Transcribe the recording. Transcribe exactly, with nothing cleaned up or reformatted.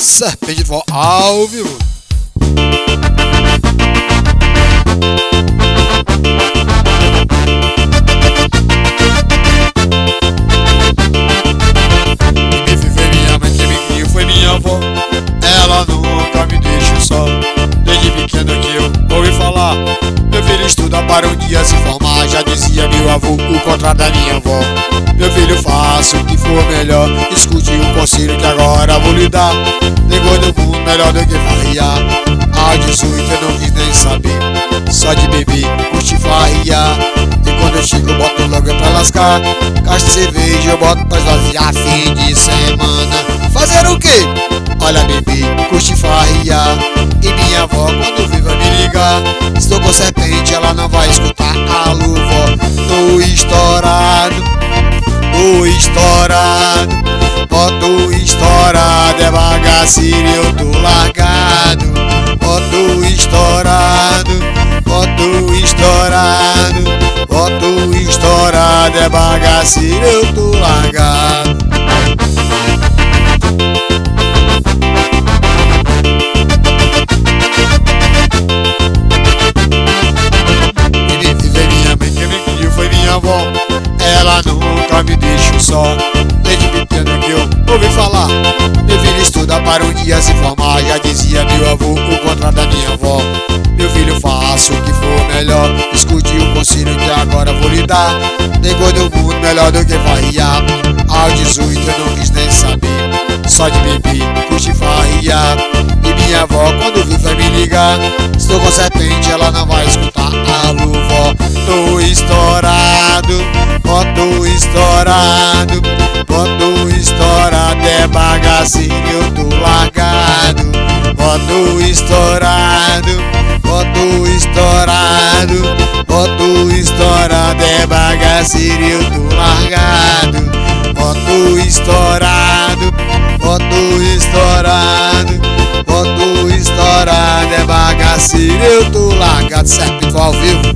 Serpente de Forró ao vivo. Quem me fez foi minha mãe, quem me criou foi minha avó. Ela nunca me deixou só. Desde pequeno que eu ouvi falar, meu filho estuda para um dia se formar. Já dizia meu avô, o contrário da minha avó. Meu filho, faça o que for melhor. Escute o conselho que agora vou lhe dar. Negou do mundo melhor do que farriar. Aos dezoito eu não quis nem saber. Só de beber, curte farriar. E quando eu chego eu boto logo pra lascar. Caixa de cerveja eu boto pra esvaziar. Fim de semana fazer o quê? Olha, bebê, curte farriar. E minha avó quando vir vai me ligar. Estou com serpente, ela não vai escutar. Alô, vó, tô estourado. Tô estourado, boto estourado, é bagaceiro, eu tô largado. Boto estourado, boto estourado, boto estourado, é bagaceiro, eu tô largado. Quem me vive minha mãe, quem me criou foi minha avó. Ela nunca me deixou só. Desde pequeno que eu ouvi falar, meu filho estuda para um dia se formar. Já dizia meu avô, o contrário da minha avó. Meu filho, faça o que for melhor. Escute o conselho que agora vou lhe dar. Negou do mundo melhor do que farriar. Aos dezoito eu não quis nem saber. Só de beber, curte farriar. E minha avó quando vir vai me ligar. Estou com serpente, ela não vai escutar. Alô, vó, tô estourado. Boto estourado, boto estourado, é bagaceiro, eu tô largado. Boto estourado, boto estourado, boto estourado, é bagaceiro, eu tô largado. Boto estourado, boto estourado, boto estourado, é bagaceiro, eu tô largado. Serpente ao vivo.